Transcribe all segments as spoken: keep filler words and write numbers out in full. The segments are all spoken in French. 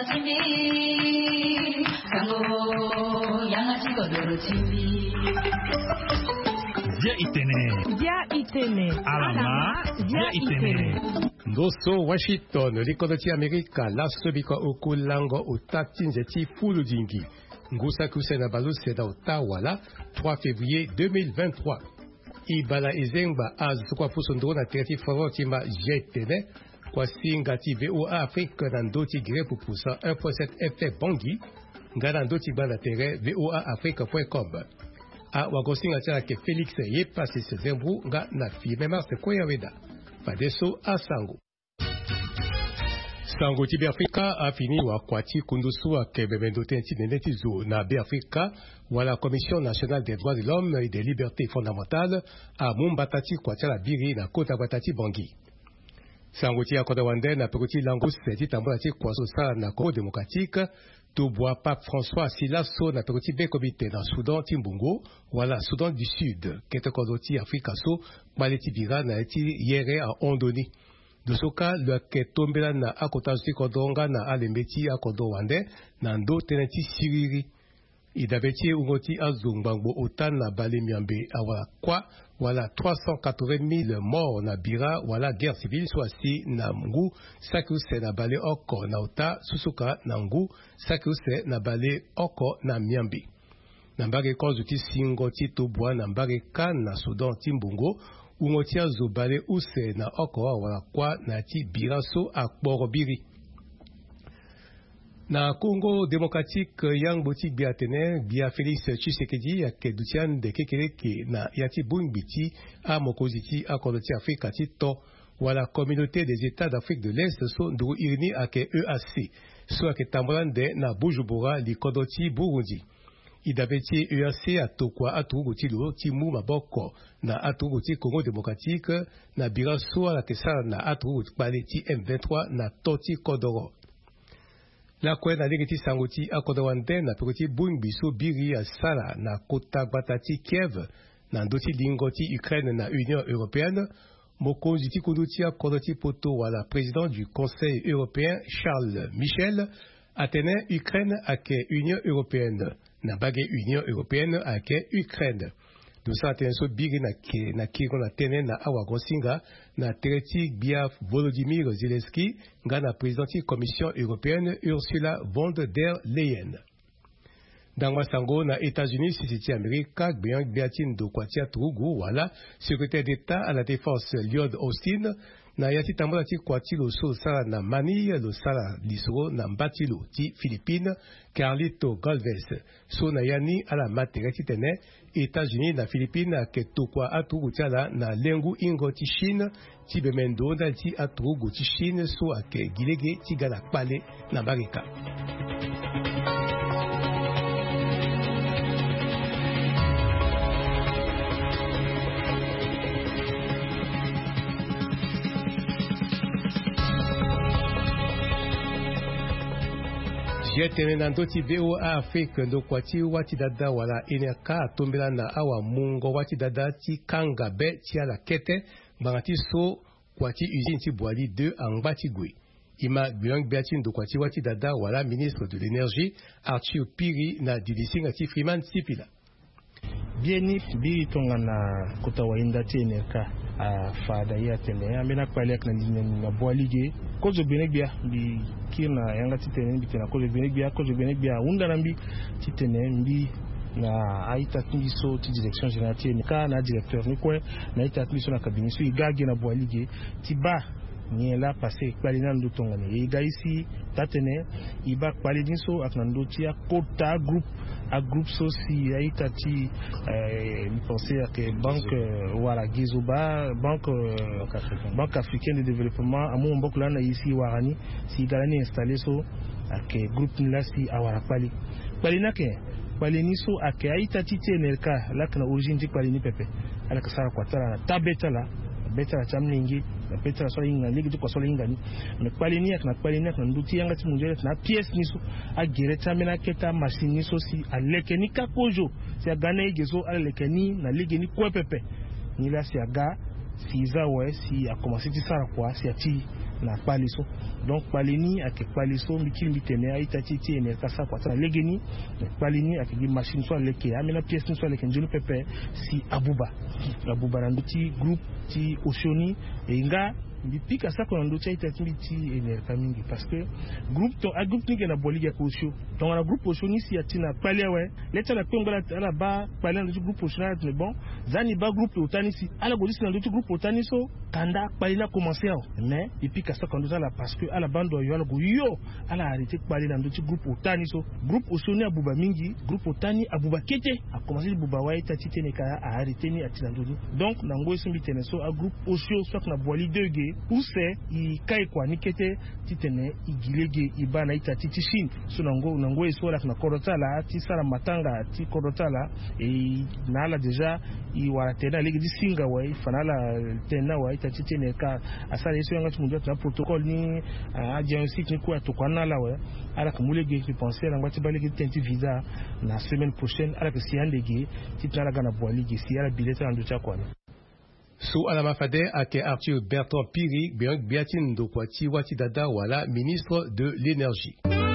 chimi Sango yanga chiko doro chimi Dia itene Dia itene Alama Dia itene Ndoso Washington likodoti Amerika lasobika okulango utatinzeti fulu dingi Ngusa kusena baluse da Ottawa trois février deux mille vingt-trois Ibala Ezengba az kwa fusundo na terti forotima jetene kwa singati V O A Afrique nandoti gre pupusa un point sept F M Bangi nganandoti bana tere V O A Afrique point com a wagosinga tala ke Félix ye passe se zembru nga na fi mars ko yaweda fadeso asango Sango ti Afrika a fini wa kwati kundusu ke bebendo tenti neneti zo na Afrika wala Commission nationale des droits de l'homme et des libertés fondamentales a mumbatati kwati la biri na kota batati Bangi Sango ti akoda wande na pekoti lango seti tambati kwaso sa na Congo démocratique to bois Pape François Silaso na pekoti be comité na Soudan Timbungo wala Soudan du Sud kete kodoti Afrika so maleti bira na eti yere a ondoni Dosoka le ke tombela na akotazi kodonga na alembeti akodo wande na ndo teneti siriri idabeti ungoti azungbango otan na bale miambe awala kwa wala trois cent quatre-vingt mille morts na bira wala guerre civile swasi na ngu sakuse na bale oko na ota susuka na ngu sakuse na bale oko na miambe na mbage konzu ti singo ti tobwa na mbage kan na Sudan Timbungo ungotia zobale use na oko wala kwa na ti biraso akborobiri na Congo démocratique yang botik biatene bia Félix Tshisekedi ya kedutian de kekeleke na yati bungbiti a mokoziti akodoti Afrika ti to wala communauté des états d'Afrique de l'Est so ndu irni ake E A C so ake tambolande na Bujumbura likodoti Burundi idabeti E A C atokwa atuguti lo timu maboko na atuguti Congo démocratique na biraso la kesala na atuguti baleti M vingt-trois na toti kodoro la kwe na ligeti sangoti akodawande na pekoti bunbiso biri ya sala na kota batati Kiev na ndoti lingoti Ukraine na Union européenne mokonzi ti kunduti akodoti poto wala président du Conseil européen Charles Michel atene Ukraine ake Union européenne na bage Union européenne ake Ukraine dosa atene so biri na ke na kiro na tene na awagosinga na tereti bia Volodymyr Zelensky nga na présidenti commission européenne Ursula von der Leyen dans masango na États-Unis sisiti Amerika gbiang biatin do kwatia trugu wala secrétaire d'État à la défense Lloyd Austin na yati tambola ti kwati lo so sala na Manille lo sala lisro na mbatilo ti Philippines Carlito Galvez so na yani ala matereti tene États-Unis na Philippines ke tokwa atugu tiala na lengu ingo ti Chine ti bemendo na ti atugu ti Chine so ake gilege ti gala pale na Marika Jetene na ndoti V O A Afrique ndo kwati wati dada wala ineka tombela na awa mungo wati dada ti kanga be ti ala kete bangati so kwati usine ti boali deux angbati gwe ima gbiang biati ndo kwati wati dada wala ministre de l'énergie Arthur Piri na didisinga ti Freeman Sipila bieni bi tonga na kota wainda ti eneka a fada ya tele amena kwale kana dinyo na boalige kozo benebia bi kina yanga titene bi tena kozo benebia kozo benebia unda nambi titene mbi na aita tingiso ti direction générale ti eneka na directeur ni kwe na aita tingiso na cabinet so igage na boalige ti ba ni la passé kwali na ndo tonga ne iga isi tatene iba kwali dinso aknando ti a kota group a groupe soci aita ti euh mi penser que banque wala gizoba banque banque africaine de développement amu mboko lana ici warani si galani installé so ake groupe ni la si awara kwali kwali nake kwali ni so ake aita ti tenelka la kana origine ti kwali ni pepe ala kasara kwatara na tabeta la beta chamlingi na petra so inga ligi to so inga ni me kwali ni akna kwali ni akna nduti yanga ti munjere na pièce ni so a gere tamena keta machine ni so si aleke ni kakojo si agana igezo aleke ni na ligi ni kwa pepe ni la si aga si za we si a commencer ti sara kwa si ati na paliso donc palini ake paliso mikili mitene aita titi ene kasa kwa sana legeni palini ake gi machine so leke amena pièce so leke njulu pepe si abuba abuba randuti group ti oshoni enga bipika sa ko ndo chaita timiti ene kamingi parce que groupe to a groupe ni na boliga ko show donc na groupe oshoni si atina palia we leta la kongola ala ba palia ndo groupe oshona ne bon zani ba groupe otani si ala godisi ndo groupe otani so kanda palina commencer mais bipika sa ko ndo la parce que ala bando yo ala go yo ala arrêter palina ndo groupe otani so groupe oshoni abuba mingi groupe otani abuba kete a commencer buba wa ita titene ka a arrêter ni atina ndo donc na ngo simbi tene so a groupe osho so na boali deux use i kai kwa nikete titene igilege ibana ita titishin so nango nango esora na korotala ti sara matanga ti korotala e nala deja i waratena lege di singa wa fanala tena wa ita titene ka asara yeso yanga tumunjo na protocol ni agency ni kwa to kwana la wa ala kamulege ki penser na ngati balege tenti visa na semaine prochaine ala ke siandege titala gana boaligi si ala bileta ndo cha kwana. Sous Alamafade ake Arthur Bertrand Piri, Bianc Biatin Dokwati Watidada Wala, ministre de l'Énergie.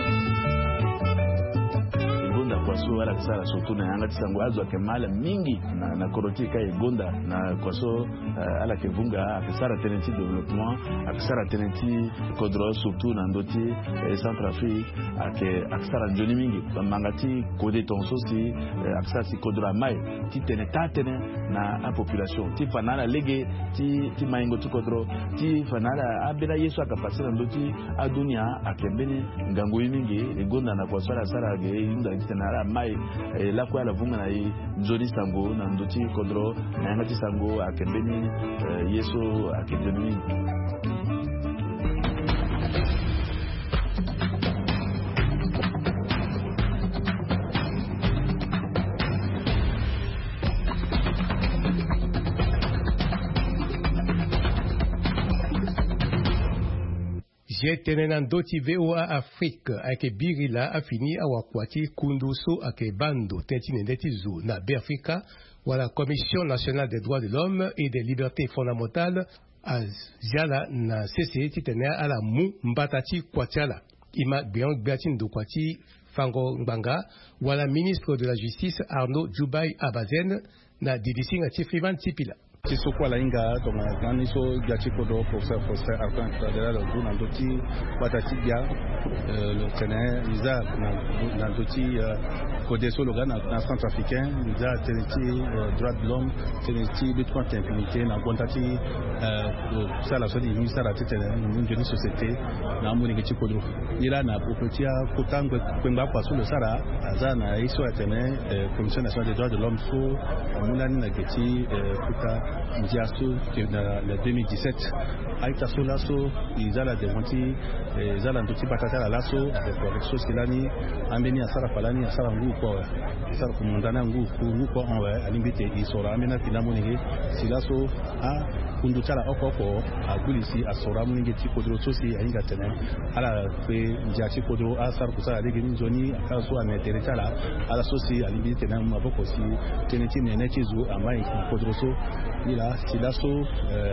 Kwaso wala kisara surtout na yanga tisango azo akemala mingi na na koroti kai gonda na kwaso uh, ala kevunga akisara tenenti développement akisara tenenti kodro surtout na ndoti eh, Centrafrique ake akisara njoni mingi mangati kode tonso si eh, akisara si kodro mai ti tene tatene na a population ti fanala lege ti ti maingo ti kodro ti fanala abela yesu akapasira ndoti adunia akembeni ngango mingi gonda na kwaso ala sara ge inda tena mai la kwa la vunga na i nzoni sango na ndoti kodro na ngati sango akembeni yeso akembeni. Jetenenan doti V O A Afrique ake birila afini awakwati kunduso ake bando tentine netizo na Berfika ou la Commission nationale des droits de l'homme et des libertés fondamentales a jala na C C titene ala mu mbatati kwatiala ima Bianc Biatin Dokwati Fango Mbanga ou la ministre de la Justice Arnaud Djoubaï Abazen na didisinga Tifriman Tipila. Kisoko la inga tonga nani so gachi kodo professeur professeur Arkan Fadela le jour dans doti batati bia le Sénégal isa dans doti code so le Ghana dans centrafricain isa teneti droit de l'homme teneti lutte contre l'impunité na gontati ça la so di ministère la tete une jeune société na muni gachi kodo ila na popotia kotangwe kwemba kwa so le sara aza na iso atene commission nationale des droits de l'homme so mulani na gachi kuta Ndiaso na le deux mille dix-sept aita so laso izala de monti izala ndoti batata la laso de correction skilani ambeni asara falani asara ngu ko asara kumundana ngu ngu ko onwe alimbite isora amena tinamoni silaso a kundutala okoko agulisi asora muninge tikodro sosi ainga tene ala pe ndiachi kodro asar kusala lege nzoni akaso ameteretala ala sosi alimbite na maboko si teneti nene chizu amai kodro so ila silaso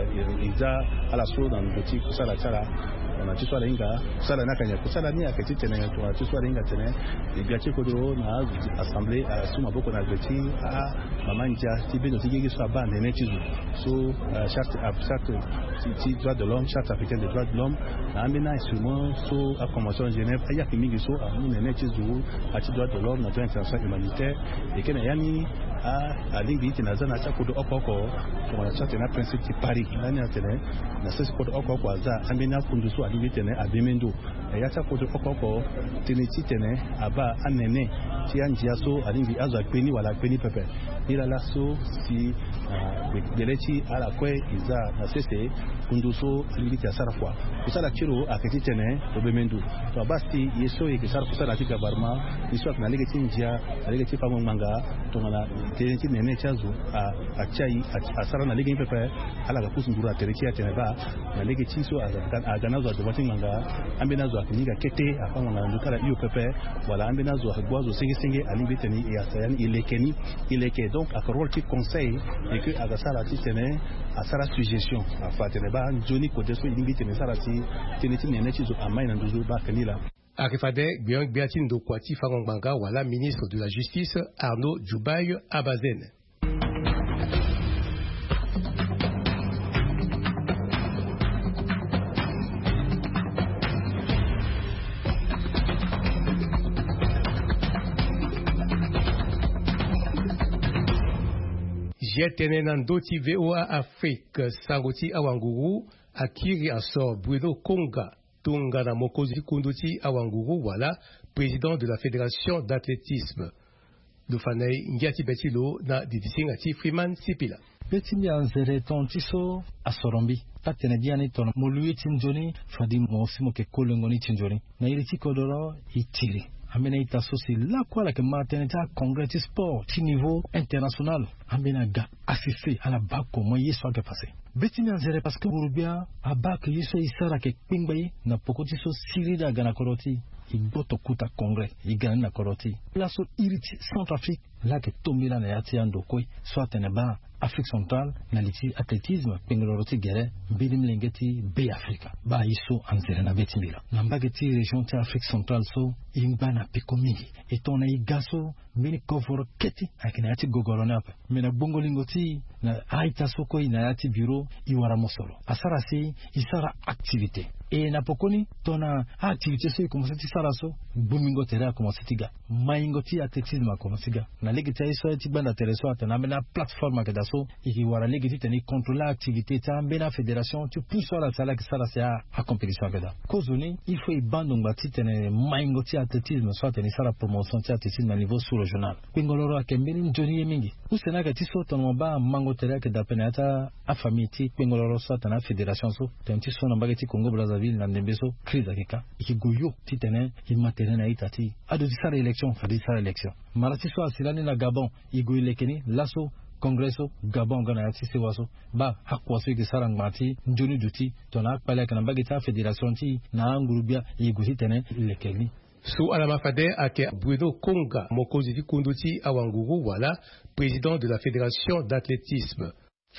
iza ala so na ndoti kusala chala na tiswala inga kusala nakanya kusala ni akati tene to tiswala inga tene ibiachi kodro na assemblée asuma boko na geti a mamanja tibeno tigegi so abande ne chizu so charte charte ti droit de l'homme charte africaine des droits de l'homme na amena instrument so a convention de Genève aya kimingi so a ne chizu a ti droit de l'homme na droit international humanitaire et kena yani a alingi tena zana cha kodo okoko to na charte na principe ti Paris nani atene na sese kodo okoko za amena kunduso alingi tene abemendo ya cha kodo okoko tene ti tene aba anene ti anjia so alingi azwa peni wala peni pepe ila laso si delechi ala kwe iza na sese kunduso alingi ti asara kwa kusala chiro aketi tene obemendo to basti yeso e kisara kusala ti gabarma iso na lege ti njia lege ti famu manga to na teneti nene chazo a a chai a sara na lege pepe ala ga kusu ndura tereki ya teneba na lege chiso a a ganazo de wati manga ambena zo akiniga kete afa manga ndukala iyo pepe wala ambena zo gwazo singe singe ali beteni ya sayani ilekeni ileke donc a rôle qui conseil et que a sara ti tene a sara suggestion a fa teneba njoni ko deso ilingi tene sara ti teneti nene chizo amai na nduzo ba kanila. Akifade Guyang Beatin Dokwati Farongbanga wala ministre de la Justice Arnaud Djoubaï Abazen. Jetene Nandoti V O A Afrique Sangoti Awanguru Akiri Asor Bruno Konga Tungana Mokozi Kunduti Awanguru, voilà, président de la Fédération d'athlétisme. Dofanei Ngiati Betilo na Didisingati Freeman Sipila. Betini anzere tontiso asorombi. Patene diane ton molui tinjoni fadi mosimo ke kolengoni tinjoni. Na iliti kodoro itiri. Amena itaso si la kwa la ke mateneta congrès sport ti niveau international. Amena ga assisté à la bako moye soit que passé. Betini anzere parce que Urubia abak yiso isara ke pingbayi na pokotiso sirida gana koroti. Iboto kuta congrès igana na koroti. La so iriti Centrafrique la ke tombila na yati ando koi soit teneba Afrique centrale na liti athlétisme pingoloroti gere bilim lengeti be Africa ba iso anzere na betimila na mbageti région ta Afrique centrale so imbana pikomingi etona igaso mini kovoro keti akina yati gogorona apa mena bongo lingoti na aita soko ina yati bureau iwara mosolo asara si isara activité et na pokoni tona activité so commencer ti sara so bumingo tera commencer tiga maingoti athlétisme commencer ga na legita iso ti banda tereso atana mena plateforme ka daso iki wara legiti tani contrôler activité ta mbena fédération tu plus sur la sala que sara c'est à compétition ka da kozoni il faut ibandong bati tene maingoti athlétisme soit tani sara promotion ti athlétisme à niveau sous-régional pingoloro akembeni njoni mingi usena ka ti so tono ba mango tera ka da penata a famille ti pingoloro soit tana fédération so tenti so na bagati Congo Brazzaville na ndembeso crise akika iki goyo ti tene imatere na itati ado ti sara élection fa di sara élection marati so asilani na Gabon igoy lekeni laso Congresso Gabon gana yati sewaso ba hakwaso ke sarang mati njoni duti tona akpala kana bagita fédération ti na ngurubia iguti tene lekeni Sous Alama Fade ake Bruno Konga Mokozi Kunduti Awanguru, voilà, président de la Fédération d'athlétisme.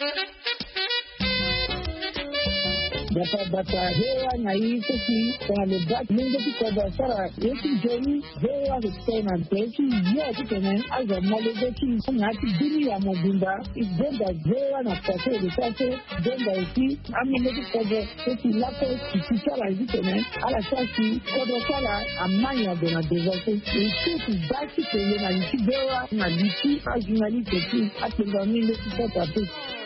Bata bata hewa na hii sisi kwa lebat mungo tikoba sara yeki joni hewa histena teki yote tena aza malezeki ngati dini ya mobimba igenda hewa na pase de pase denda isi amene tikoba sisi lapo kisala hizi tena ala sasi kodo sala amanya de na devote isi basi kwenye na isi hewa na lisi ajunali teki atenga mingo tikoba tu.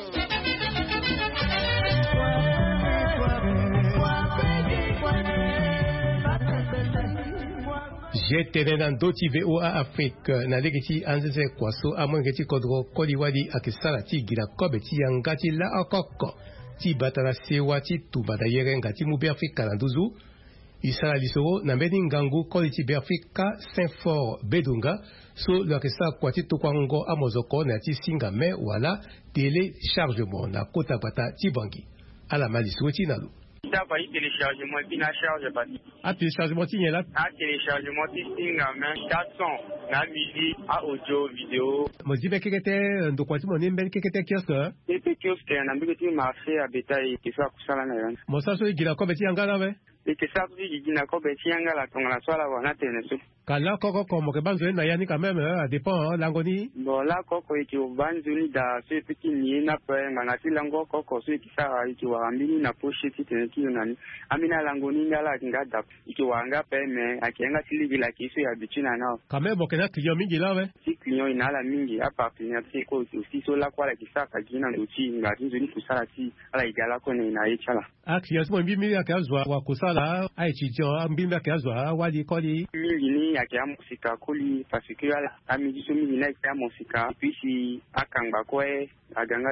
Jetene nan doti V O A Afrique na legeti anzeze kwaso amongeti kodro koliwadi akisala ti gila kobe ti yangati la akoko ti batala sewa ti tubada yere ngati mu be Afrika na nduzu isala lisoro na mbeni ngangu koli ti be Afrika Saint-Fort Bedunga so lo akisa kwati tukwango amozoko na ti singa me wala téléchargement na kota bata ti bangi ala malisoro ti nalu. D'abord, téléchargement qui n'a charge pas. Ah, téléchargement qui est là? Ah, téléchargement qui signe en main, quatre sons, la musique, à audio, vidéo. Moi, je dis que c'était un document, on aime bien que c'était kiosque. C'était kiosque, on a vu que tu marché à bétail, qui soit pour ça là. Moi, ça, c'est qu'il a comme petit engagé, ouais. Et que ça, tu dis, il a comme petit engagé, on a soit là, on a tenu. Quand là, Coco, comme on va jouer, Nayani quand même, à dépend, l'angoni. Bon, là, Coco, et qui va jouer dans ce petit nid, n'a pas, manati lango, Coco, ceux qui savent, qui va ramener une poche, qui tenait qui on a. Amina langoni ngala ngada ikiwanga peme akianga tiligi la kisu ya bichina nao kama bokena client mingi là ouais si client inala mingi hapa partenaire ko aussi so la kwa la kisaka jina nduchi ngati nzuri kusala ti ala igala ko ne na ichala ah client mo mbimi akazwa wa kusala a étudiant mbimi akazwa wali koli mingi ni akia musika kuli parce que ala amiji so mingi na akia musika puis akangba ko agangada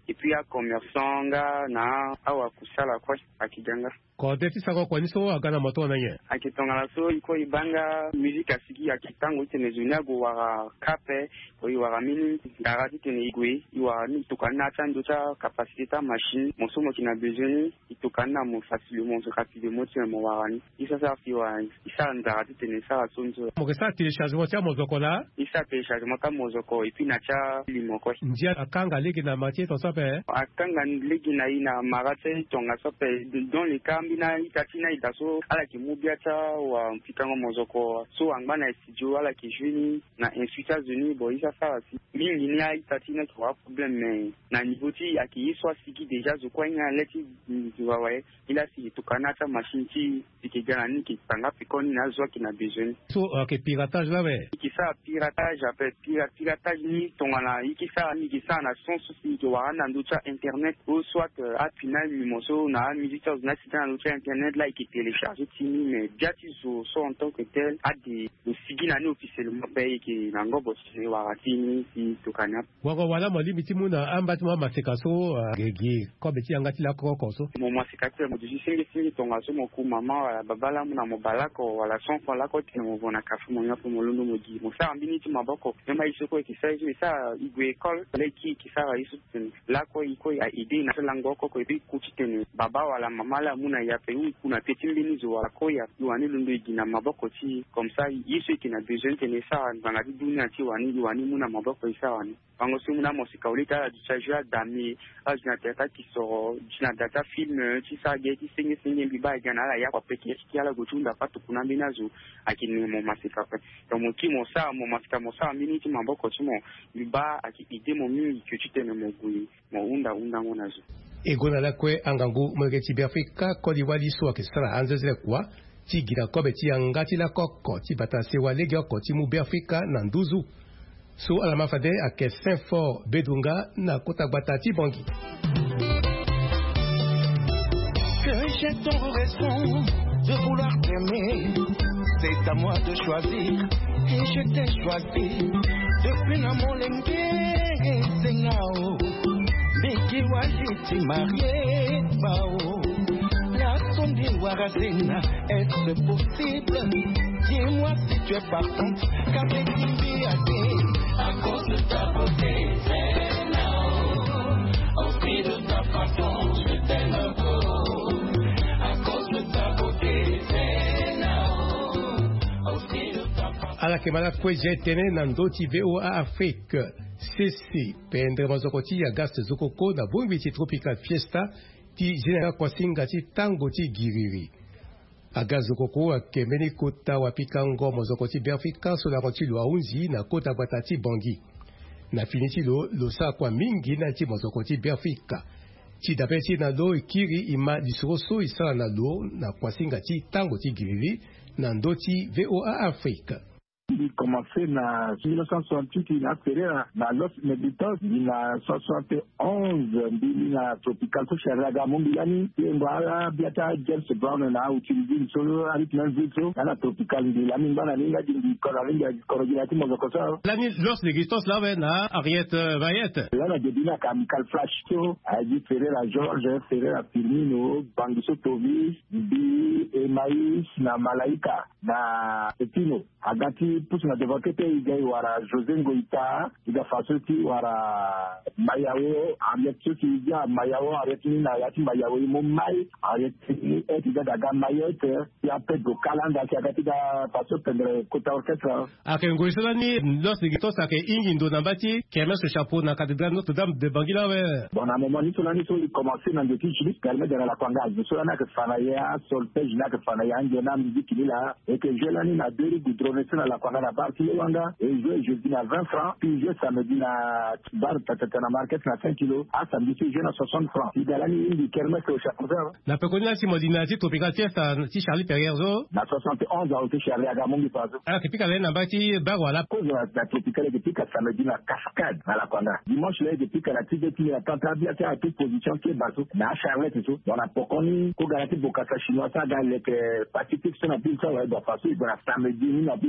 et puis ya commerçant nga na awa kusala kwa akijanga ko deti sako kwa niso agana moto na ye akitongala so iko ibanga musique asiki akitango itene zunya go wara kape ko iwara mini garati tene igwe iwara ni tukana tando cha capacité ta machine mosomo kina besoin itukana mo facilement so rapidement tene mo warani isa sa fiwa isa ndarati tene sa sonzo mo kesa téléchargement cha mozoko la isa téléchargement ta mozoko et puis na cha limoko njia akanga legi na matie to sape akanga legi na ina marate tonga sape dans les cas mbina itatina itaso ala kimubia cha wa mpikango mozoko so angana studio ala kijuni na insuita zuni bo isa sawa si mingi ni itatina kwa problem mais na nivoti akiiswa siki deja zo kwanya leti ziwawe ila si tukana cha machine ti ikigana niki panga pikoni na zo kina besoin so okay piratage la we ikisa piratage après piratage ni tongana ikisa ni kisa na son souci to wana nducha internet ou soit apina mimoso na musique na sita na internet là qui télécharge tini mais biati so so en tant que tel a des le sigina ni officiellement payé qui nango bosi waratini si tukana wako wala mo limiti muna ambati mo masekaso gege ko beti angati la koko so mo masekaso mo disi singi singi tonga so mo ku mama babala muna mo balako wala son kwa lako tino mo vona kafu mo nyapo mo lundo mo gi mo sa ambini ti maboko nema isoko ki sa isa igwe école leki ki sa isu lako iko ya idée na lango ko ko bi kutitene baba wala mama la muna ya pe kuna petimbini zo wala ko ya wani lundo igina maboko ti comme ça isu ki na besoin tene sa ngana di dunia ti wani wani muna maboko isa wani bango si muna mosika ulita la dusajua dami ajina tata ki so jina data film ti sa ge ti singi singi biba igana la ya kwa peki ki ala gotunda patu kuna mbina zo akini mo masika pe to mo ki mo sa mo masika mo sa mbini ti maboko ti mo biba aki ide mo mingi ki ti tene mo gui mo unda unda ngona zo egona la kwe angangu mwege ti Afrika ko di wali so ke sara anzeze kwa ti gira ko be ti angati la kokko ti bata se wale ge ko ti mu be Afrika na nduzu so ala mafade ake Saint-Fort Bedunga na kota gbata ti bongi que j'ai ton raison de vouloir t'aimer c'est à moi de choisir et je t'ai choisi depuis na molenge sengao Biki wajiti marié bao La sondi warazina Est-ce possible Dis-moi si tu es partante Qu'avec une vie à dire À cause de ta beauté C'est là Au prix de ta façon Je t'aime encore À cause de ta beauté C'est là Au prix de ta façon ala kemala kwe jetene nandoti V O A Afrique C C pendre mazokoti ya gaste zokoko na bongi tropical fiesta ti general kwasinga ti tango ti giriri aga zokoko akemeni kota wapikango mazokoti Afrika so la koti lo aunzi na kota batati bongi na finiti lo lo sa kwa mingi na ti mazokoti Afrika ti dapeti na lo kiri ima disoso isa na lo na kwasinga ti tango ti giriri na ndoti V O A Afrique. Il commençait en mille neuf cent soixante-huit, il a fait dans Los Meditos, il a soixante et onze, il a tropical, so Sharaga Mumbilani, il a biata James Brown, na utilisé solo avec un vidéo, dans la tropical, il a mis dans la ligne du Coralinga, du Coroginatim, Mozokosa. L'année, Los Legistos, là, na Ariette Vayette. Là, la Debina Chemical Flash Show, a dit Ferreira George, Ferreira Firmino, Bangiso Tovis, Bi, Emaïs, na Malaika, na Etino, Agati, pousse na devant que il wara José Ngoïta il a fait qui wara Mayao avec ceux qui dit Mayao avec ni na yati Mayao mo mai avec ni et il a daga Mayete il a fait do calenda qui a gati da passo prendre kota orchestre akengo isala ni Los Legistos ake ingindo na bati kemes le chapeau na cathédrale Notre-Dame de Bangila we bon à moment ni cela ni so il commencer dans des petits juste permet de la kwanga je cela na que fanaya solfège na que fanaya ngena musique là et que je l'ani na deux goudronner na la kwanga na parti Wanda et jouer jeudi à vingt francs puis jouer samedi na bar tata na market na cinq kilos à samedi jouer na soixante francs il a l'année du kermesse au chapeau na pekoni si modinati tropical fiesta ti Charlie Perierzo na soixante et onze au Charlie Agamongi paso ah kipika le na bati bar wala cause la tropical depuis que samedi na cascade na la Kwanda dimanche là depuis que la tide qui a tenté à toute position qui est bateau na Charlotte tout dans la pokoni ko garanti bokasa chinois ça dans les pacifique sur la pile ça ouais donc façon il va samedi na pile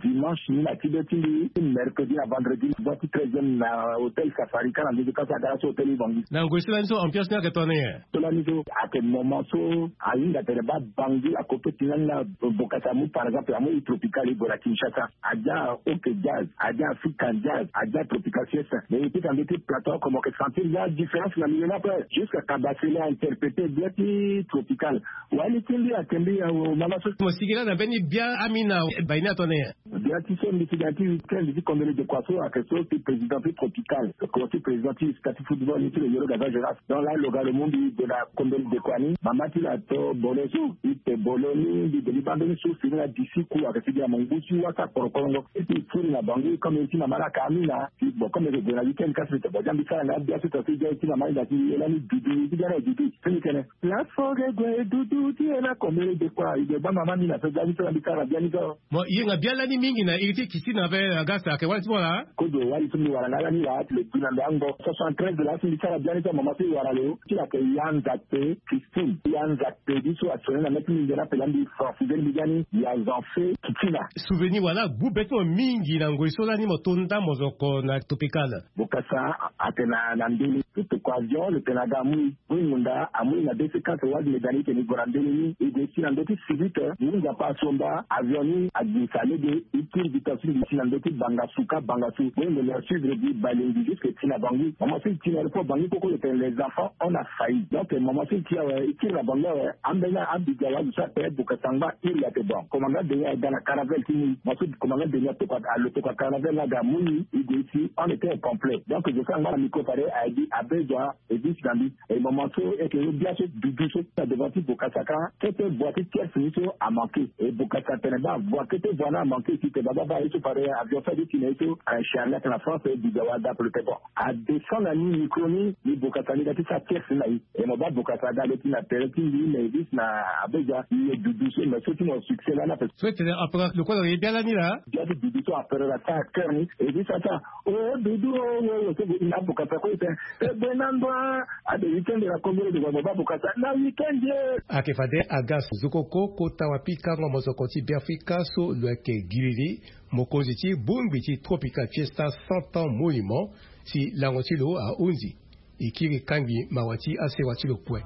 dimanche ni na kidetili mercredi na vendredi boîte treizième na hôtel Safari kana ndio kasa gara so hôtel bangi na ngosila nso ambiance na ketone to la nizo à quel moment so ainda tereba bangi a compétition na bokata mu par exemple amu tropical et bola Kinshasa aja ok jazz aja african jazz aja tropical fiesta mais puis quand était plateau comme que sentir il y a différence la milieu après jusqu'à Kabasele a interprété bien tropical wali tindi atembi au mama so mosigila na beni bien amina baina tone bien tu sais mitigati quel dit comme de quoi so à que so président tropical le conseil président du statut football ni le yoro gava geras dans la local le monde de la combine de kwani mama ti la to boleso ite boloni di de libandoni so sina d'ici ku avec dia manguchi waka korokongo et puis pour la bangi comme ici na mala kamina bon comme de la weekend kasi te bojan bi sala na bien so to dia ici na mala di elani dudu di dia dudu c'est que la forêt gwe dudu ti ela combine de quoi il de ba mama ni na so dia so bikara bien ni go mo yenga bien la ni mingi na iriti kisina be agasa ke wali bola ko do wali tumi wala na ni la le tunandango soixante-treize de la fin bikara bien ni mama si wala leo ti la ke yanzate Christine yanzate di so atona na metu ni na pelandi Fidel Bigani ya zanfe kitina souvenir wala gubeto mingi na ngoisola ni motonda mozoko na topikala bokasa atena na ndini tout occasion le Canada mu munda amu na desi quatre wadi medani ke ni gorandeni e de sina ndoti civite ni nga pa somba avioni adisale de itir vitasi de sina ndoti bangasuka bangasu wende le suivre di balingi jusque tina bangi maman c'est tina le bangi koko les enfants on a failli donc maman c'est tia itir la bangi ambena abigawa du sa père bokasanga il y a des bons commandant de dans la caravelle qui maman commandant de à l'auto caravelle là gamuni ici on était complet donc je sens ma micro paré a dit abeja et dit Gambi et maman et que bien sûr du so ça devant Bokasaka c'était boîte qui finito a manqué et Bokasaka teneba voit que te voilà manqué si te baba va et paré avion fait du kineto à Charlotte la France et du Gawada pour le bon à descendre la ligne microni ni Bokasaka ni ça pièce là et mon baba Bokasaka le qui na perti ni mais dit na abeja ni du so mais surtout mon succès là na peut souhaiter après le quoi il bien la ni là bien du du so après la ça cœur ni et dit ça ça oh dudu oh c'est une Bokasaka et benando à des week-ends de la commune de baba Bokasaka na week-end akefade agas zukoko kota wapika ngo mozokoti biafrika so lweke giriri mokoziti bumbiti tropical fiesta cent ans monument si langotilo a unzi ikiri kangi mawati ase watilo pwe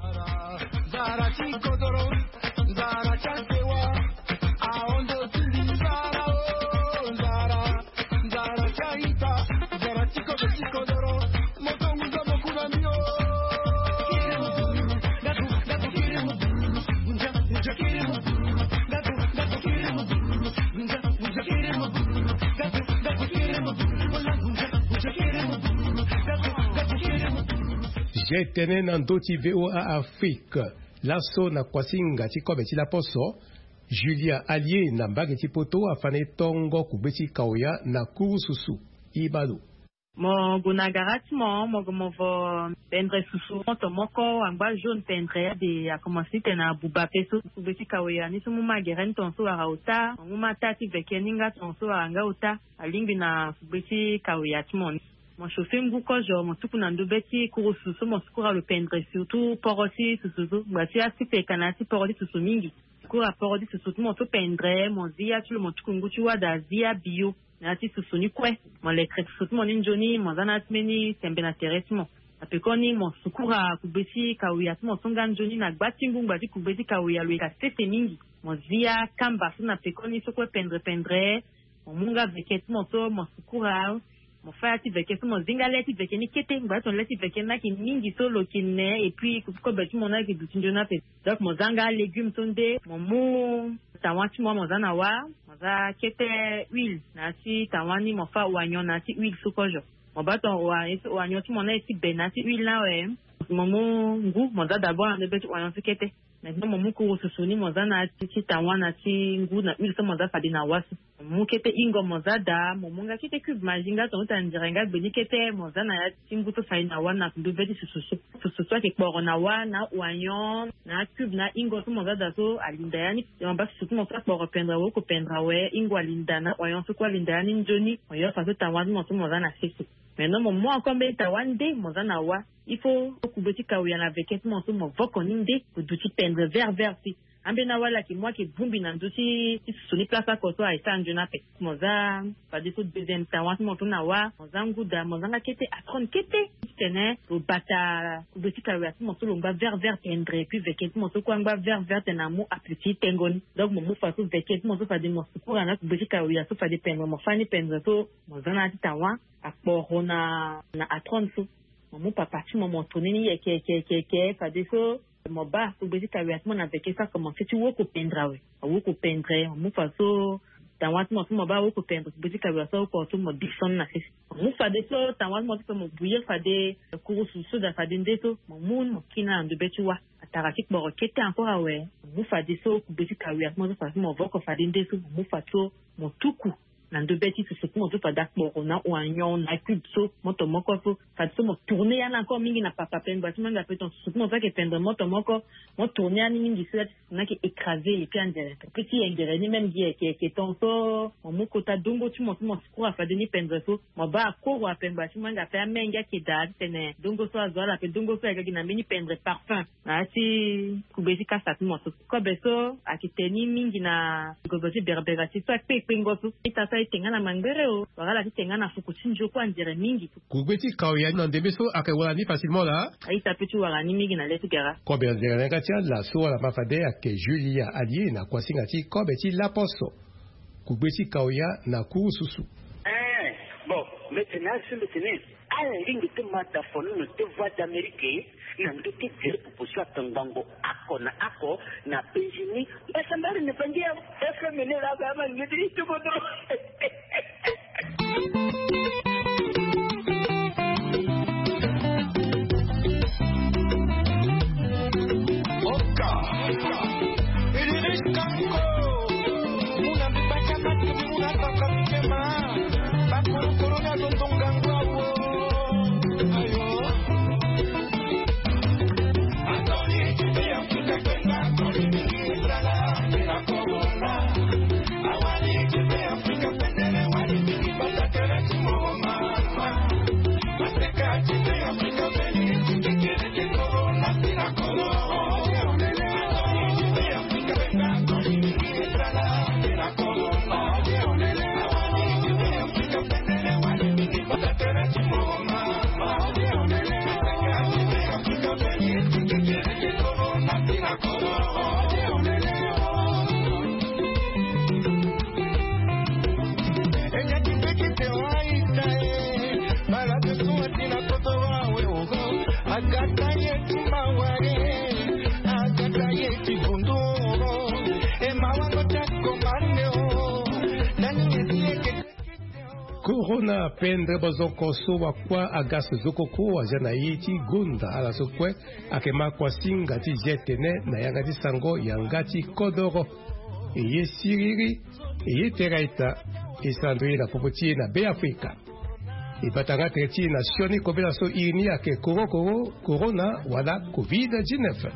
J'ai tenu dans d'autres V O A Afrique. Lasso na kwasinga ti kobe ti la poso. Julia Allier na mbageti poto afane tongo kubeti kauya na kurususu. Ibalo. Mo gunagarati mo mo mo vo pendre susu to moko amba jaune pendre de a commencé tena buba peso kubeti kauya ni sumu mageren tonso arauta nguma tati vekeninga tonso anga uta alingi na kubeti kauya timon. Mon chauffeur m'bouko jo mon tuku na ndobeti kurususu mon skura le pendre surtout porosi susuzu bati asipe kanati porodi susu mingi kura porodi susu mon to pendre mon zia tu mon tuku nguchu wada zia bio nati susu ni kwe mon lekre susu mon injoni mon zanatmeni sembe na teresmo apekoni mon sukura kubeti kawia mon songa njoni na gbatingu ngbaji kubeti kawia le kastete mingi mon zia kamba na pekoni sokwe pendre pendre mon munga veket mon to mon sukura mon frère ti veke mon zingaleti veke ni kete ngba ton leti veke na ki mingi solo kinne et puis ko beti mon na ki dutinjona pe donc mon zanga légumes tonde mon mou tawati mo mon zana wa mon za kete huile na si tawani mon fa oignon na si huile sokojo mon baton oignon ti mon na si benati huile na we mon mou ngu mon za d'abord ne beti oignon kete maintenant mon mou ko susuni mon zana ti tawana ti ngu na huile so mon za fadi na wasu mukete ingo mozada momunga kite cube majinga to tanjirenga benikete mozana ya timbuto faina wana ndubedi sususu sususu ke korona wana oignon na cube na ingo to mozada so alinda yani yamba sususu mo fa pour pendre wo ko pendre we ingo alinda na oignon so ko alinda yani njoni oyo fa so tawani mo to mozana sisi maintenant mon moi encore be tawande mozana wa il faut kubeti kawya na veket mo so mo voko ninde ko duti pendre vert vert ambena wala ki moi ki vumbi na ndusi suni plasa koso a isanjo na pe moza pa de so deuxième temps wat mo tuna wa moza nguda moza nga kete atron kete tene ro bata kubeti ka wa mo so lomba vert vert tendre puis veket mo so kwanga vert vert na mo apeti tengon donc mo mo fa so veket mo so fa de mo so na kubeti ka wa so fa de pendre mo fani pendre so moza na tawa akporo na na atron so mo papa tu mo tonini ke ke ke ke fa de so mo ba ku bezi ka wiat mo na veke sa commencer tu wo ko pendra we wo ko pendre mo fa so tawat mo mo ba wo ko pendre ku bezi ka wiat so ko to mo dison na fis mo fa de so tawat mo to mo buye fa de ku su su da fa de ndeto mo mun mo kina ndo betuwa atarakik bo kete encore awe mo fa de so ku bezi ka wiat mo fa mo vo ko fa de ndeto mo fa to mo tuku na ndo beti to se mo to fa dak mo na o anyon na kubso mo to mo ko so fa so mo tourner yana encore mingi na papa pen ba tuma ngape ton so mo fa ke pendre mo to mo ko mo tourner ani mingi se na ke écraser et puis en direct petit engrais ni même die ke ke ton so mo ko ta dongo tu mo mo ko fa de ni pendre so mo ba ko wa pen ba tuma ngape amenga ke da tene dongo so azola pe dongo so ga na mini pendre parfum na ti ku bezi ka sa mo so ko beso akiteni mingi na go bezi berbera ti so pe pengo so ita tengana mangereo wala tengana fukuchinjo kwa ndire mingi kubeti kauya na ndebeso akawala ni facilement la aita petu wala ni mingi na letu gara ko be ndire ngatia la so wala mafade ake Julia ali na kwa singati ko beti la poso kubeti kauya na kususu eh bon maintenant sur le tennis à la ligne de mata fonu no te voix d'américain na ndote dire proposition tangango ako na ako na penjini basa mbari ne pangia efe mene la baba ngidi to bodo oka ili riskango muna bibacha matu muna takakema bakuru corona dondongango ayo Corona pendre bozo koso wa kwa agas zokoko wa jana yiti gunda ala sokwe akema kwa singa ti jetene na yangati sango yangati kodoro eye siriri eye teraita isandui na popoti na be Afrika ibatanga treti na sioni kobela so irini ake koro koro corona wala covid dix-neuf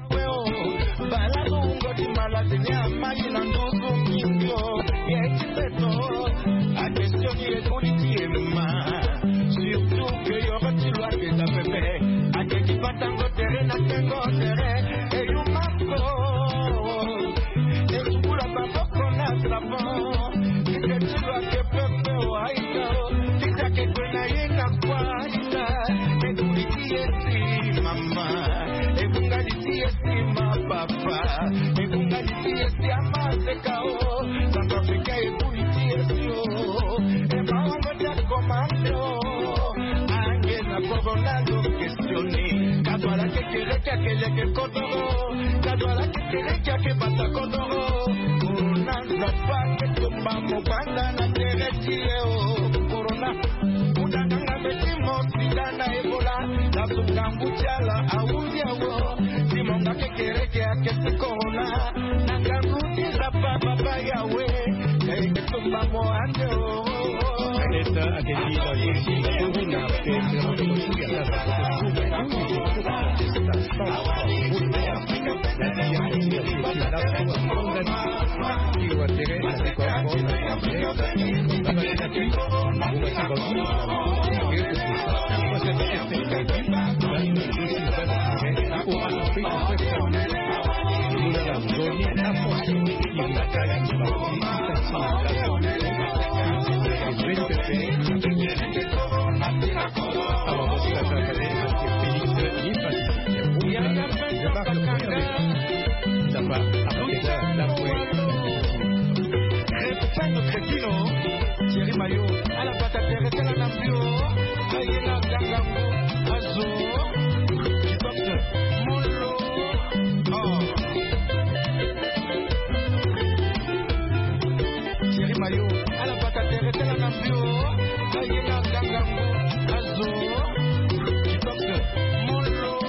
Africa bakaka